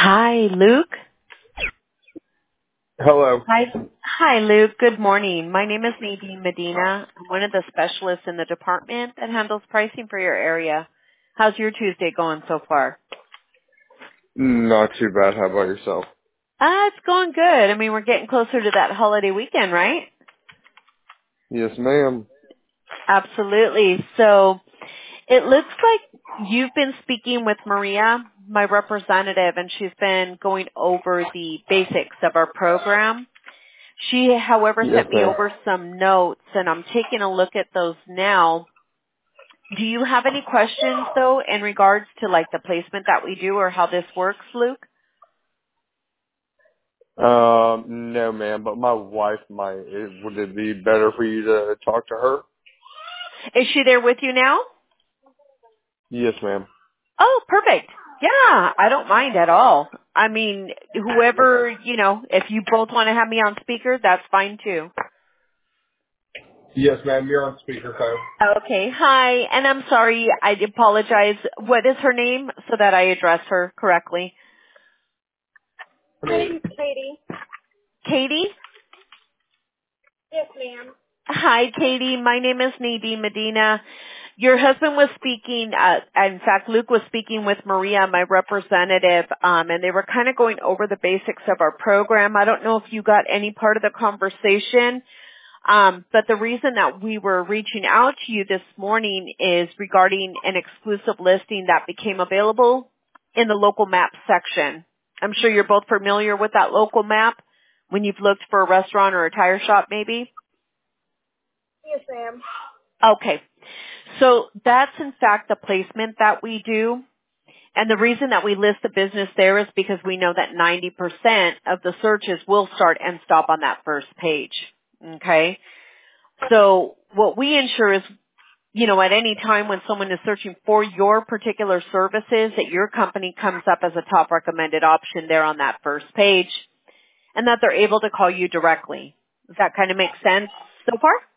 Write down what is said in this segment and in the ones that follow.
Hi, Luke. Hello. Hi, Luke. Good morning. My name is Nadine Medina. I'm one of the specialists in the department that handles pricing for your area. How's your Tuesday going so far? Not too bad. How about yourself? It's going good. I mean, we're getting closer to that holiday weekend, right? Yes, ma'am. Absolutely. So it looks like you've been speaking with Maria, my representative, and she's been going over the basics of our program. She, however, Yes, sent me ma'am. over some notes, and I'm taking a look at those now. Do you have any questions, though, in regards to, like, the placement that we do or how this works, Luke? No, ma'am. But my wife might. Would it be better for you to talk to her? Is she there with you now? Yes, ma'am. Oh, perfect. Yeah, I don't mind at all. I mean, Okay. whoever, if you both want to have me on speaker, that's fine, too. Yes, ma'am. You're on speakerphone. Okay, hi, and I'm sorry, I apologize. What is her name so that I address her correctly? My name's Katie. Katie? Yes, ma'am. Hi, Katie. My name is Nadine Medina. Your husband was speaking, in fact, Luke was speaking with Maria, my representative, and they were kind of going over the basics of our program. I don't know if you got any part of the conversation, but the reason that we were reaching out to you this morning is regarding an exclusive listing that became available in the local map section. I'm sure you're both familiar with that local map when you've looked for a restaurant or a tire shop maybe. Yes, ma'am. Okay. So that's in fact the placement that we do. And the reason that we list the business there is because we know that 90% of the searches will start and stop on that first page. Okay. So what we ensure is, at any time when someone is searching for your particular services, that your company comes up as a top recommended option there on that first page and that they're able to call you directly. Does that kind of make sense so far?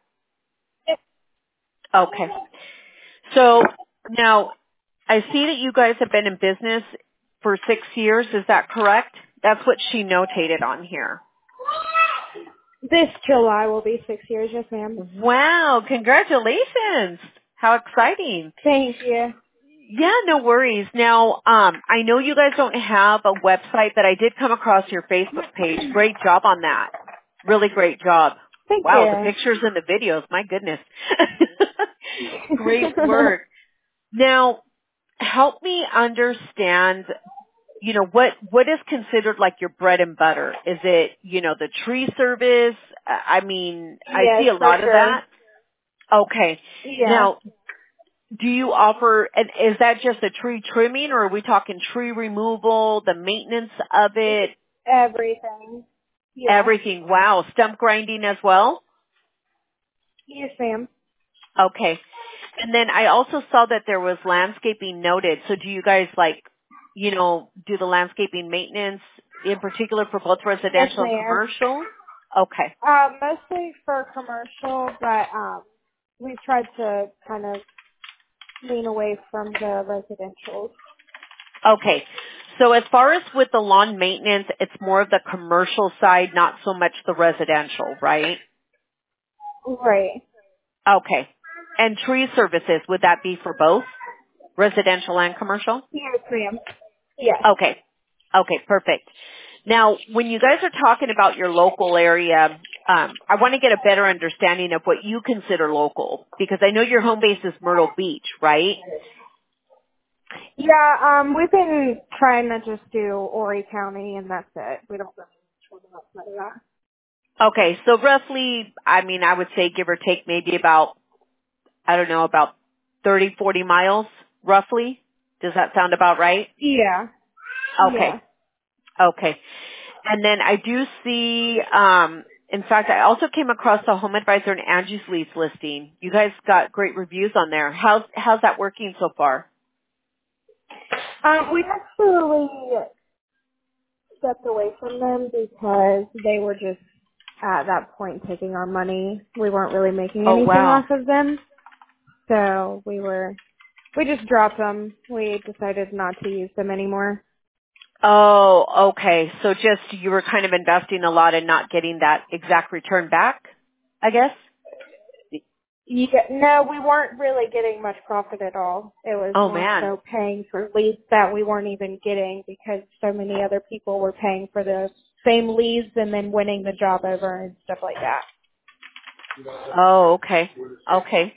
Okay. So now I see that you guys have been in business for 6 years. Is that correct? That's what she notated on here. This July will be 6 years. Yes, ma'am. Wow. Congratulations. How exciting. Thank you. Yeah, no worries. Now, I know you guys don't have a website, but I did come across your Facebook page. Great job on that. Really great job. Thank Wow, the you. pictures and the videos. My goodness. Great work. Now, help me understand, what is considered like your bread and butter? Is it, the tree service? I mean, I Yes, see a for lot of sure. that. Okay. Yeah. Now, do you offer, and is that just a tree trimming or are we talking tree removal, the maintenance of it, Everything. Yeah. everything? Wow. Stump grinding as well? Yes, ma'am. Okay. And then I also saw that there was landscaping noted. So do you guys do the landscaping maintenance in particular for both Yes, residential and ma'am. commercial? Okay. Mostly for commercial, but we tried to kind of lean away from the residential. Okay. So as far as with the lawn maintenance, it's more of the commercial side, not so much the residential, right? Right. Okay. And tree services, would that be for both residential and commercial? Yes, ma'am. Yes. Okay. Okay, perfect. Now, when you guys are talking about your local area, I want to get a better understanding of what you consider local because I know your home base is Myrtle Beach, right? Yeah, we've been trying to just do Horry County, and that's it. We don't really travel outside of that. Okay, so roughly, I would say give or take maybe about, I don't know, about 30, 40 miles, roughly. Does that sound about right? Yeah. Okay. Yeah. Okay. And then I do see, in fact, I also came across the Home Advisor and Angie's Lease listing. You guys got great reviews on there. How's that working so far? We actually stepped away from them because they were just at that point taking our money. We weren't really making Oh, anything wow. off of them. So we just dropped them. We decided not to use them anymore. Oh, okay. So just you were kind of investing a lot and not getting that exact return back, I guess? Yeah, no, we weren't really getting much profit at all. It was Oh, more man. so paying for leads that we weren't even getting because so many other people were paying for the same leads and then winning the job over and stuff like that. Oh, okay. Okay.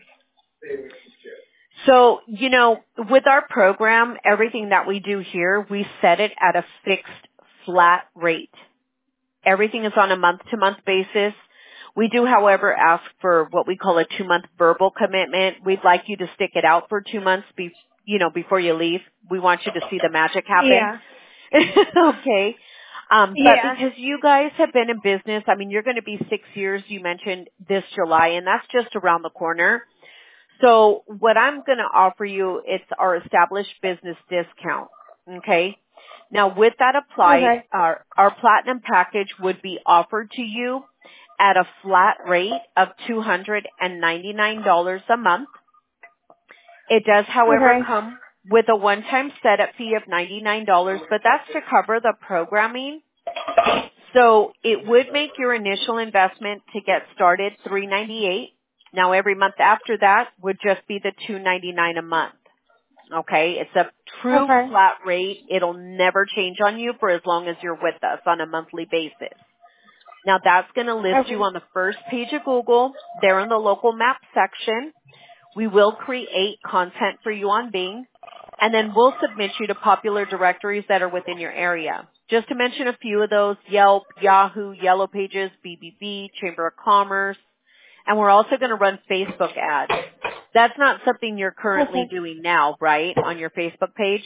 So, with our program, everything that we do here, we set it at a fixed flat rate. Everything is on a month-to-month basis. We do, however, ask for what we call a 2-month verbal commitment. We'd like you to stick it out for 2 months before you leave. We want you to see the magic happen. Yeah. Okay. But Yeah. because you guys have been in business, I mean, you're going to be 6 years, you mentioned this July, and that's just around the corner. So what I'm going to offer you, it's our established business discount. Okay. Now with that applied, Okay. our platinum package would be offered to you at a flat rate of $299 a month. It does, however, Okay. come with a one-time setup fee of $99, but that's to cover the programming. So it would make your initial investment to get started $398. Now every month after that would just be the $299 a month. Okay, it's a true Okay. flat rate. It'll never change on you for as long as you're with us on a monthly basis. Now that's going to list you Okay. on the first page of Google. There in the local map section. We will create content for you on Bing, and then we'll submit you to popular directories that are within your area. Just to mention a few of those, Yelp, Yahoo, Yellow Pages, BBB, Chamber of Commerce, and we're also going to run Facebook ads. That's not something you're currently Okay. doing now, right, on your Facebook page?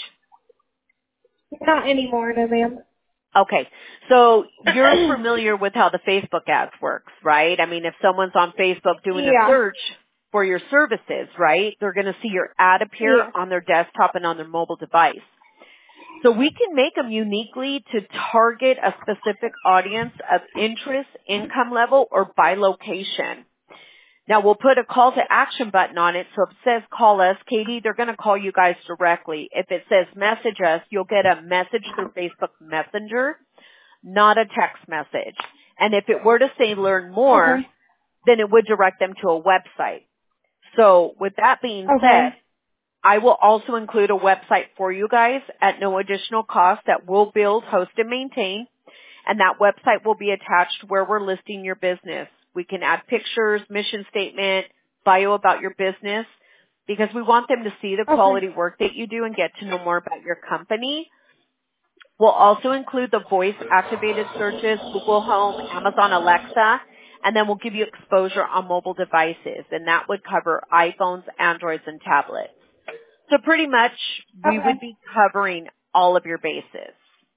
Not anymore, no ma'am. Okay, so you're familiar with how the Facebook ads works, right? I mean, if someone's on Facebook doing a Yeah. search for your services, right, they're going to see your ad appear Yeah. on their desktop and on their mobile device. So we can make them uniquely to target a specific audience of interest, income level, or by location. Now we'll put a call to action button on it. So if it says call us, Katie, they're going to call you guys directly. If it says message us, you'll get a message through Facebook Messenger, not a text message. And if it were to say learn more, Okay. then it would direct them to a website. So with that being said, Okay. I will also include a website for you guys at no additional cost that we'll build, host, and maintain. And that website will be attached where we're listing your business. We can add pictures, mission statement, bio about your business, because we want them to see the Okay. quality work that you do and get to know more about your company. We'll also include the voice activated searches, Google Home, Amazon Alexa, and then we'll give you exposure on mobile devices, and that would cover iPhones, Androids, and tablets. So pretty much we Okay. would be covering all of your bases.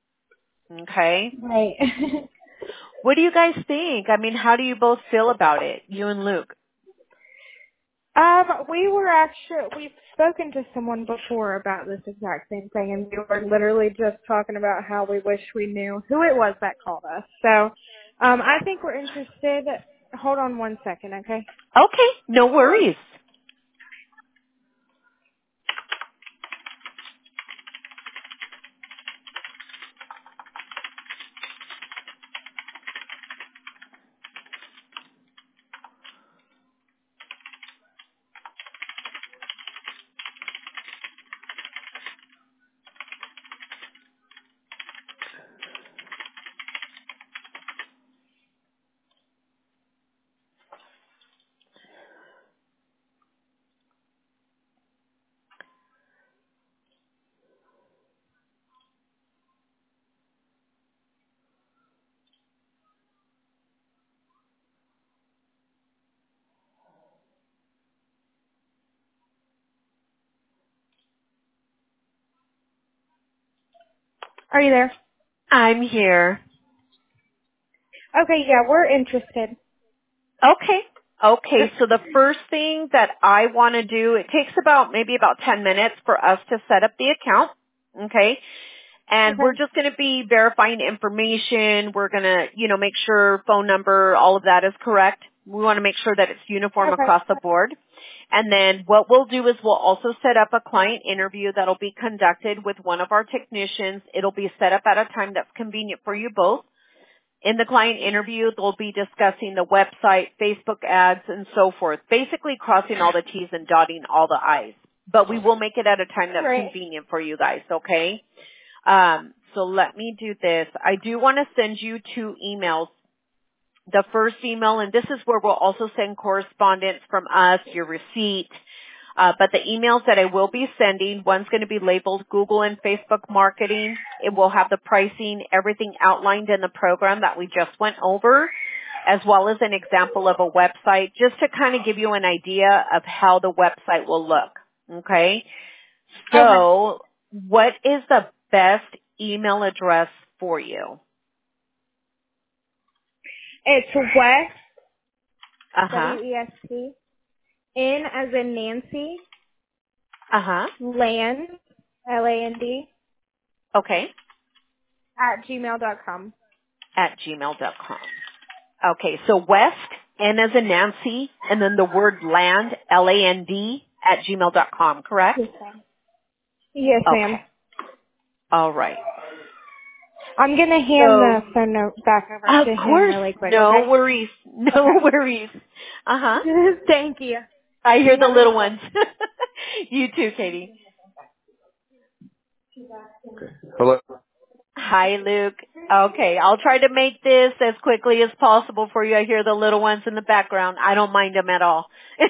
Okay? Right. What do you guys think? I mean, how do you both feel about it, you and Luke? We've spoken to someone before about this exact same thing, and we were literally just talking about how we wish we knew who it was that called us. So, I think we're interested. Hold on one second, okay? Okay, no worries. Are you there? I'm here. Okay, yeah, we're interested. Okay. Okay, so the first thing that I want to do, it takes maybe about 10 minutes for us to set up the account. Okay. And we're Okay. just going to be verifying information. We're going to, make sure phone number, all of that is correct. We want to make sure that it's uniform Okay. across the board. And then what we'll do is we'll also set up a client interview that'll be conducted with one of our technicians. It'll be set up at a time that's convenient for you both. In the client interview, they'll be discussing the website, Facebook ads, and so forth, basically crossing all the T's and dotting all the I's. But we will make it at a time that's convenient for you guys, okay? So let me do this. I do want to send you 2 emails. The first email, and this is where we'll also send correspondence from us, your receipt. But the emails that I will be sending, one's going to be labeled Google and Facebook marketing. It will have the pricing, everything outlined in the program that we just went over, as well as an example of a website, just to kind of give you an idea of how the website will look. Okay? So, what is the best email address for you? It's West, Uh-huh. W-E-S-T, N as in Nancy, Uh-huh. Land, L-A-N-D, Okay. at gmail.com. At gmail.com. Okay, so West, N as in Nancy, and then the word land, L-A-N-D, at gmail.com, correct? Yes, ma'am. Yes, ma'am. Okay. All right. I'm going to hand the phone note back over Of to him course. really quick, No okay? worries. No worries. Uh-huh. Thank you. I hear You the have a little good ones. You too, Katie. Hello? Hi, Luke. Okay, I'll try to make this as quickly as possible for you. I hear the little ones in the background. I don't mind them at all.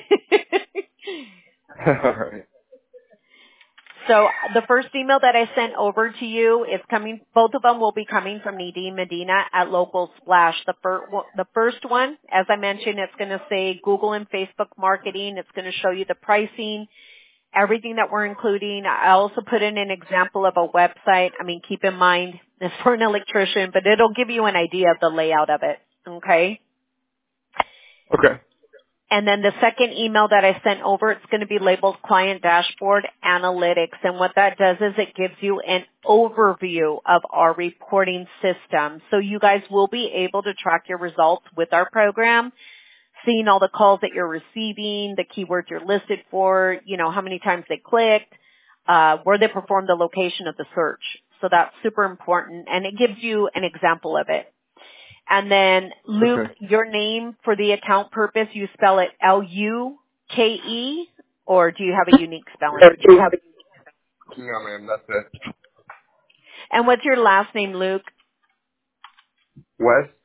All right. So the first email that I sent over to you is coming, both of them will be coming from Nadine Medina at Local Splash. The first one, as I mentioned, it's going to say Google and Facebook marketing. It's going to show you the pricing, everything that we're including. I also put in an example of a website. I mean, keep in mind, it's for an electrician, but it'll give you an idea of the layout of it. Okay? Okay. And then the second email that I sent over, it's going to be labeled Client Dashboard Analytics. And what that does is it gives you an overview of our reporting system. So you guys will be able to track your results with our program, seeing all the calls that you're receiving, the keywords you're listed for, you know, how many times they clicked, where they performed the location of the search. So that's super important. And it gives you an example of it. And then, Luke, Okay. your name for the account purpose, you spell it L-U-K-E, or do you have a unique spelling? No, ma'am, that's it. And what's your last name, Luke? West?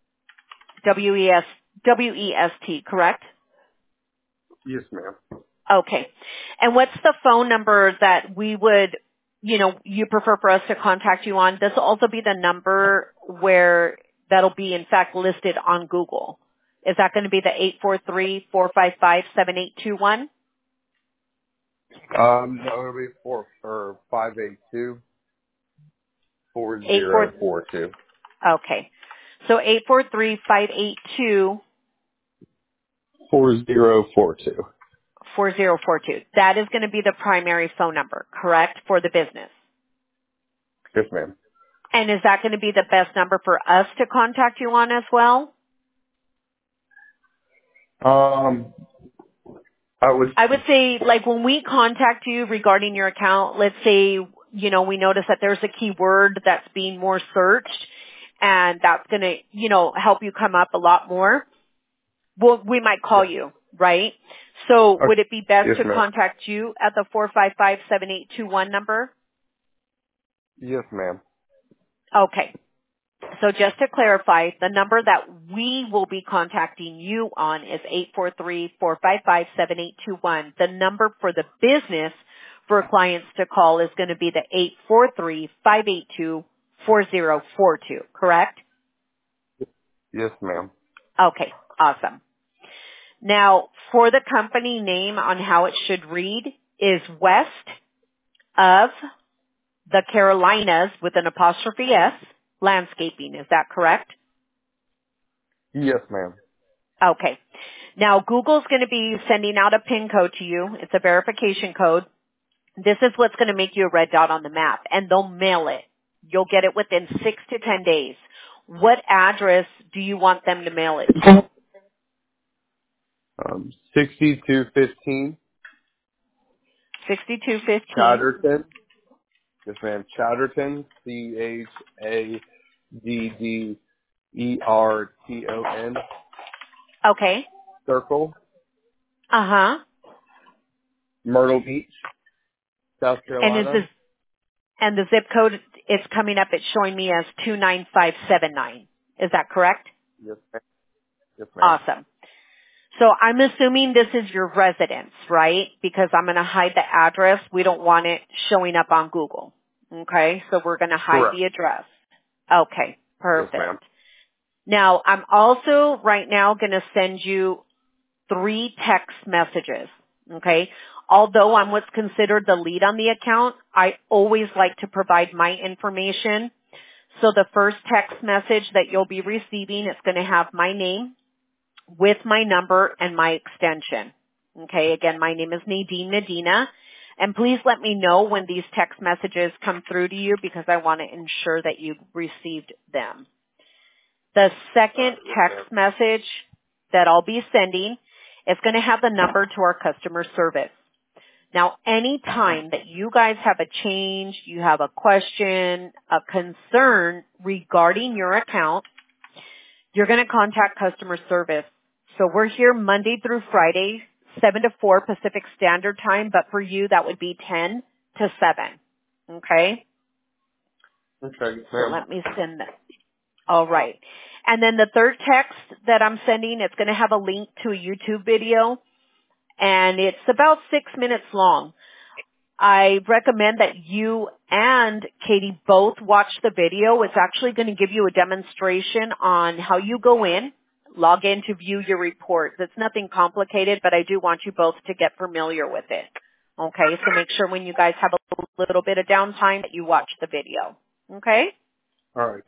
W-E-S-T, correct? Yes, ma'am. Okay. And what's the phone number that we would, you know, you prefer for us to contact you on? This will also be the number where that'll be, in fact, listed on Google. Is that going to be the 843-455-7821? No, it'll be 582-4042. Okay. So 843-582-4042. 4042. That is going to be the primary phone number, correct, for the business? Yes, ma'am. And is that going to be the best number for us to contact you on as well? I would say, like, when we contact you regarding your account, let's say, you know, we notice that there's a keyword that's being more searched, and that's going to, you know, help you come up a lot more. Well, we might call you, right? So Okay. would it be best Yes, to ma'am. contact you at the 455-7821 number? Yes, ma'am. Okay. So just to clarify, the number that we will be contacting you on is 843-455-7821. The number for the business for clients to call is going to be the 843-582-4042, correct? Yes, ma'am. Okay, awesome. Now, for the company name on how it should read is West of the Carolinas with an apostrophe S, Landscaping. Is that correct? Yes, ma'am. Okay. Now, Google's going to be sending out a PIN code to you. It's a verification code. This is what's going to make you a red dot on the map, and they'll mail it. You'll get it within 6 to 10 days. What address do you want them to mail it to? 6215 6215. Chatterton. Yes, ma'am. Chatterton. Chaddederton. Okay. Circle. Uh-huh. Myrtle Beach, South And is Carolina. this, and the zip code is coming up, it's showing me as 29579. Is that correct? Yes, ma'am. Yes, ma'am. Awesome. So I'm assuming this is your residence, right? Because I'm going to hide the address. We don't want it showing up on Google. Okay? So we're going to hide Correct. the address. Okay. Yes, ma'am. Perfect. Now, I'm also right now going to send you 3 text messages. Okay? Although I'm what's considered the lead on the account, I always like to provide my information. So the first text message that you'll be receiving is going to have my name with my number and my extension. Okay, again, my name is Nadine Medina. And please let me know when these text messages come through to you because I want to ensure that you received them. The second text message that I'll be sending is going to have the number to our customer service. Now, any time that you guys have a change, you have a question, a concern regarding your account, you're going to contact customer service. So we're here Monday through Friday, 7 to 4 Pacific Standard Time, but for you that would be 10 to 7. Okay? Okay, yes, So ma'am. let me send that. All right. And then the third text that I'm sending, it's going to have a link to a YouTube video, and it's about 6 minutes long. I recommend that you and Katie both watch the video. It's actually going to give you a demonstration on how you go in, log in to view your reports. It's nothing complicated, but I do want you both to get familiar with it. Okay, so make sure when you guys have a little bit of downtime that you watch the video. Okay? All right.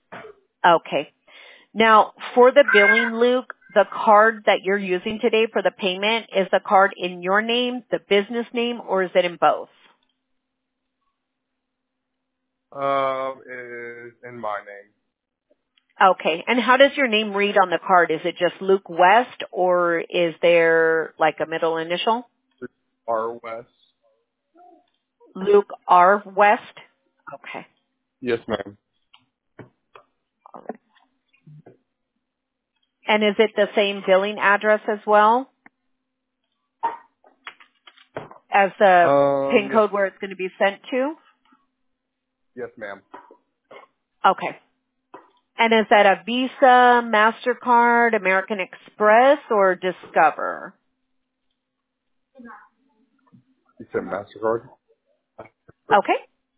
Okay. Now, for the billing, Luke, the card that you're using today for the payment, is the card in your name, the business name, or is it in both? Is in my name. Okay. And how does your name read on the card? Is it just Luke West, or is there like a middle initial? R. West. Luke R. West? Okay. Yes, ma'am. All right. And is it the same billing address as well as the PIN Yes. code where it's going to be sent to? Yes, ma'am. Okay. And is that a Visa, MasterCard, American Express, or Discover? You said MasterCard? Okay.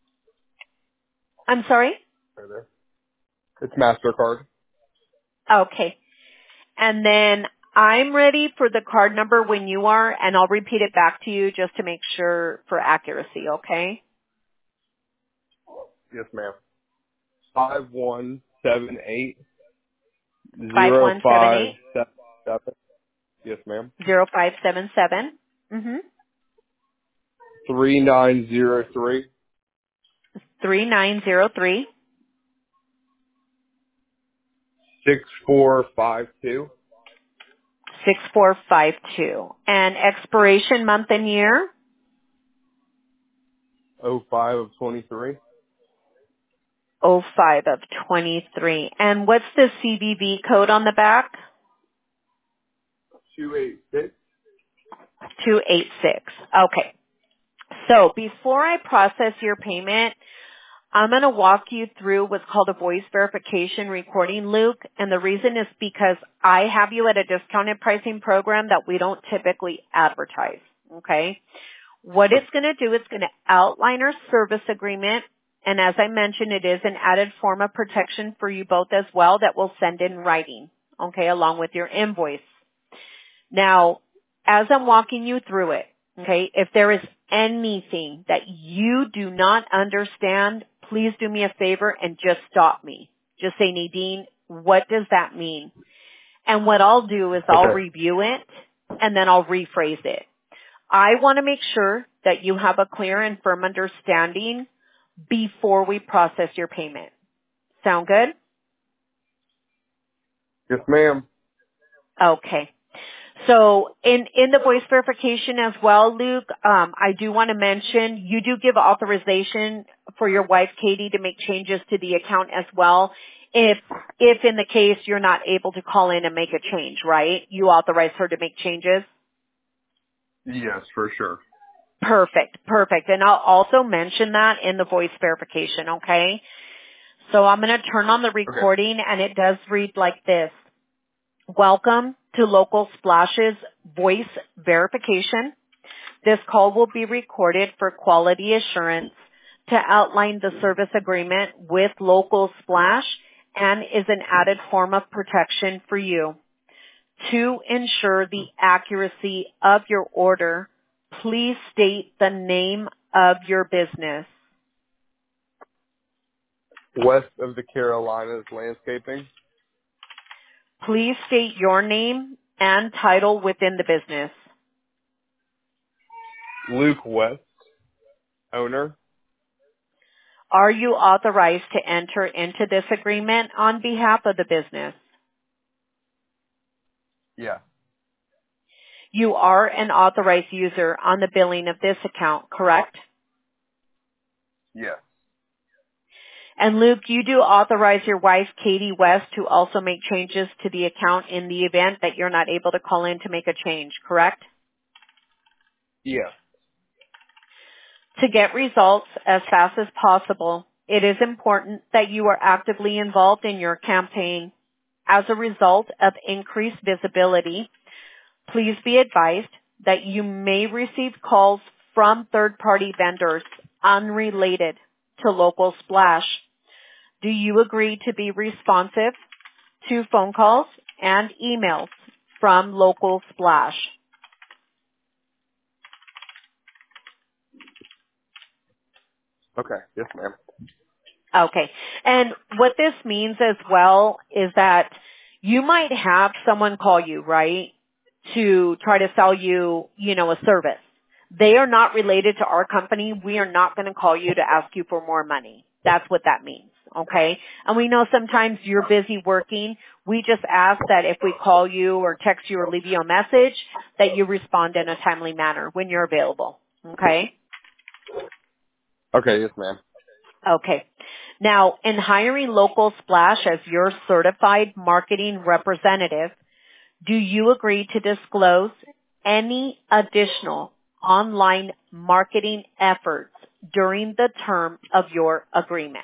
I'm sorry? Right there. It's MasterCard. Okay. And then I'm ready for the card number when you are, and I'll repeat it back to you just to make sure for accuracy, okay? Yes, ma'am. 5178 5178 0577. Yes, ma'am. 0577. Mm-hmm. 3903 3903 6452 6452. And expiration month and year? 05 of 23 05 of 23. And what's the CVV code on the back? 286. 286. Okay. So before I process your payment, I'm going to walk you through what's called a voice verification recording, Luke. And the reason is because I have you at a discounted pricing program that we don't typically advertise. Okay. What it's going to do, it's going to outline our service agreement. And as I mentioned, it is an added form of protection for you both as well that we'll send in writing. Okay. Along with your invoice. Now, as I'm walking you through it, okay, if there is anything that you do not understand, please do me a favor and just stop me. Just say, Nadine, what does that mean? And what I'll do is I'll Okay. review it and then I'll rephrase it. I want to make sure that you have a clear and firm understanding before we process your payment. Sound good? Yes, ma'am. Okay. So in the voice verification as well, Luke, I do want to mention you do give authorization for your wife, Katie, to make changes to the account as well. If in the case you're not able to call in and make a change, right? You authorize her to make changes? Yes, for sure. Perfect. And I'll also mention that in the voice verification, okay? So I'm going to turn on the recording and it does read like this. Welcome to Local Splash's voice verification. This call will be recorded for quality assurance to outline the service agreement with Local Splash and is an added form of protection for you. To ensure the accuracy of your order, please state the name of your business. West of the Carolinas Landscaping. Please state your name and title within the business. Luke West, owner. Are you authorized to enter into this agreement on behalf of the business? Yeah. You are an authorized user on the billing of this account, correct? Yes. And Luke, you do authorize your wife, Katie West, to also make changes to the account in the event that you're not able to call in to make a change, correct? Yeah. To get results as fast as possible, it is important that you are actively involved in your campaign. As a result of increased visibility, please be advised that you may receive calls from third-party vendors unrelated to Local Splash. Do you agree to be responsive to phone calls and emails from Local Splash? Okay. Yes, ma'am. Okay. And what this means as well is that you might have someone call you, right, to try to sell you, a service. They are not related to our company. We are not going to call you to ask you for more money. That's what that means. Okay. And we know sometimes you're busy working. We just ask that if we call you or text you or leave you a message, that you respond in a timely manner when you're available. Okay. Okay. Yes, ma'am. Okay. Now, in hiring Local Splash as your certified marketing representative, do you agree to disclose any additional online marketing efforts during the term of your agreement?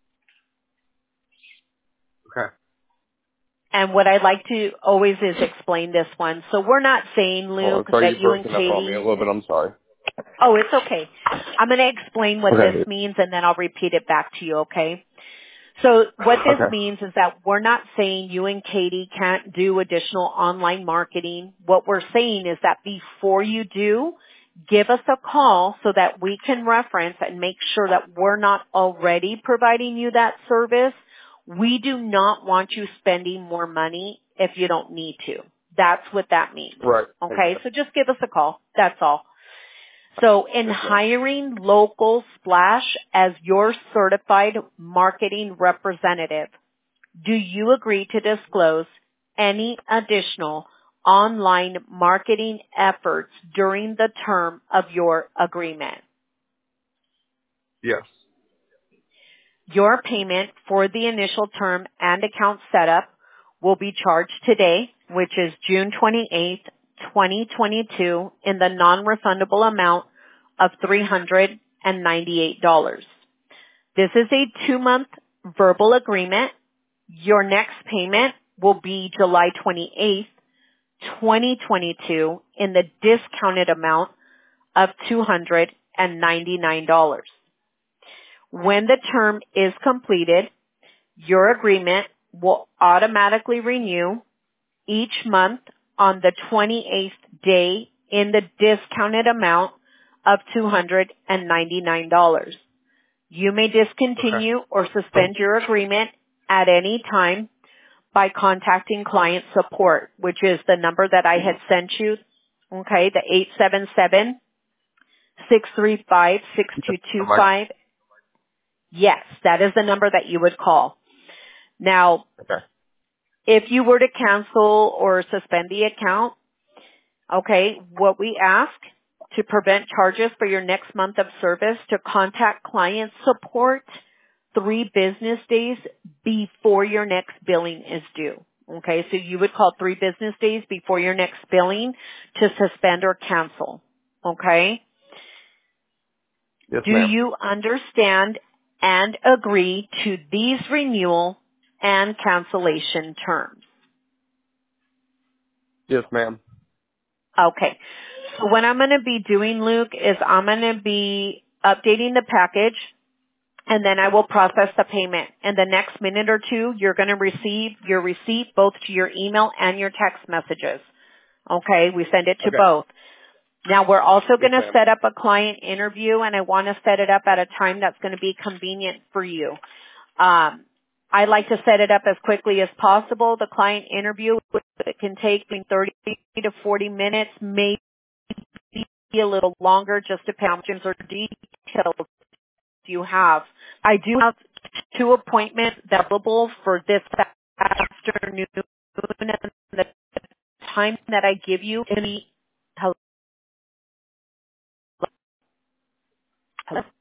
Okay. And what I'd like to always is explain this one. So we're not saying, Luke, Sorry, that you're you and breaking up on me a Katie... little bit. I'm sorry. Oh, it's okay. I'm going to explain what Okay. this means and then I'll repeat it back to you, okay? So what this Okay. means is that we're not saying you and Katie can't do additional online marketing. What we're saying is that before you do, give us a call so that we can reference and make sure that we're not already providing you that service. We do not want you spending more money if you don't need to. That's what that means. Right. Okay, so just give us a call. That's all. So in hiring Local Splash as your certified marketing representative, do you agree to disclose any additional online marketing efforts during the term of your agreement? Yes. Your payment for the initial term and account setup will be charged today, which is June 28th, 2022, in the non-refundable amount of $398. This is a 2-month verbal agreement. Your next payment will be July 28th, 2022, in the discounted amount of $299. When the term is completed, your agreement will automatically renew each month on the 28th day in the discounted amount of $299. You may discontinue or suspend your agreement at any time by contacting client support, which is the number that I had sent you, okay, the 877-635-6225. Yes, that is the number that you would call. Now, Okay. if you were to cancel or suspend the account, Okay, what we ask to prevent charges for your next month of service, to contact client support 3 business days before your next billing is due. Okay, so you would call 3 business days before your next billing to suspend or cancel. Okay? Yes, Do ma'am. you understand and agree to these renewal and cancellation terms? Yes, ma'am. Okay. So what I'm going to be doing, Luke, is I'm going to be updating the package, and then I will process the payment. In the next minute or two, you're going to receive your receipt both to your email and your text messages. Okay? We send it to Okay. both. Now, we're also Yes, going to ma'am. set up a client interview, and I want to set it up at a time that's going to be convenient for you. I like to set it up as quickly as possible. The client interview, it can take between 30 to 40 minutes, maybe a little longer, just depending on questions or details you have. I do have 2 appointments available for this afternoon, and the time that I give you can be, hello?